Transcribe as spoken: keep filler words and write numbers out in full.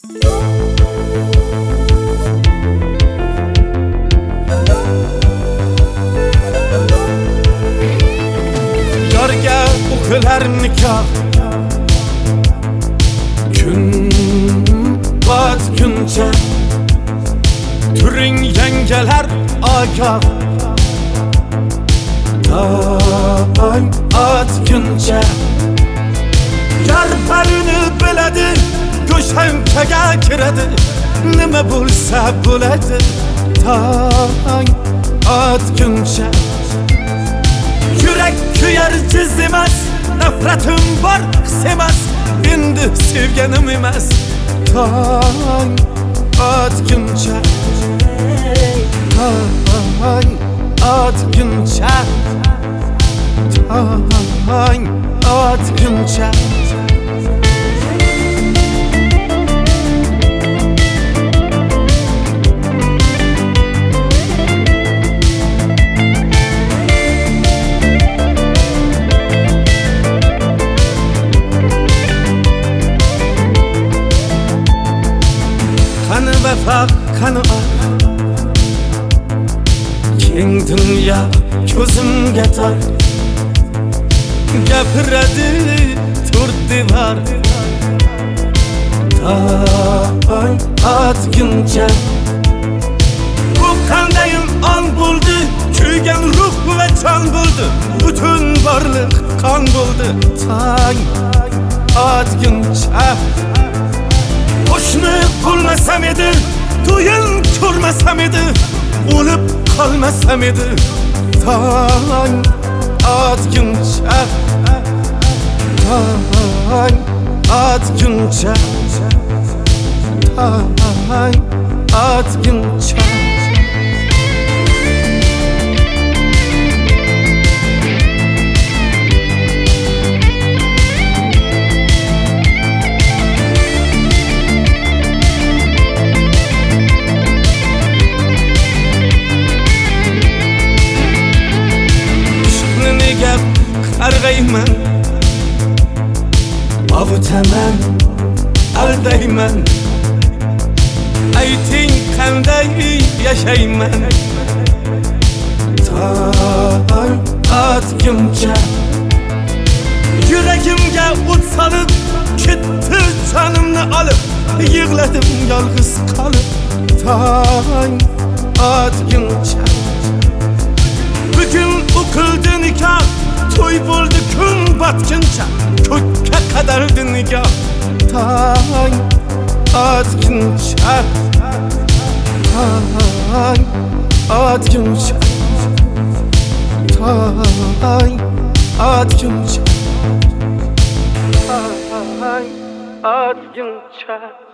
Yorga o'qilar nikoh, kun botguncha turing yangalar ogoh. Tong otguncha yar barini biladi, go'shankaga kiradi, nima bo'lsa bo'ladi. Tong otguncha yurak kuyar jiz emas, nafratim bor his emas, endi sevganim emas. Tong otguncha, tong otguncha, tong otguncha. Qani vafo, qani ah, keng dunyo ko'zimga tor, gapiradi to'rt devor. Tong otguncha bu qandayin on bo'ldi, kuygan ruh va jon bo'ldi, butun borliq qon bo'ldi. Tong otguncha qo'shni qolmasam edi, to'yin ko'rmasam edi, o'lib qolmasam edi. Tong otguncha, tong otguncha, tong otguncha. Qarg'ayman, ovutaman, aldayman, ayting qanday yashayman. Tong otguncha yuragimga o't solib, ketdi jonimni olib, yig'ladim yolg'iz qolib. Tong otguncha bugun o'qildi nikoh, to'y bo'ldi kun botguncha, ko'kka qadardi nigoh. Tong otguncha, tong otguncha, tong otguncha, tong otguncha.